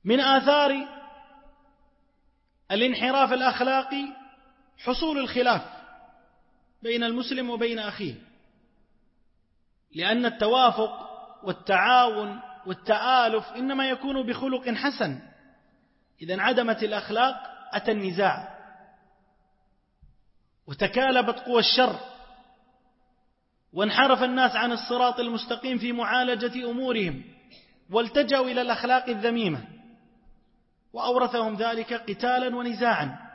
من آثار الانحراف الأخلاقي حصول الخلاف بين المسلم وبين أخيه، لأن التوافق والتعاون والتآلف إنما يكون بخلق حسن. إذا انعدمت الأخلاق أتى النزاع وتكالبت قوى الشر، وانحرف الناس عن الصراط المستقيم في معالجة أمورهم، والتجأوا إلى الأخلاق الذميمة، وأورثهم ذلك قتالا ونزاعا.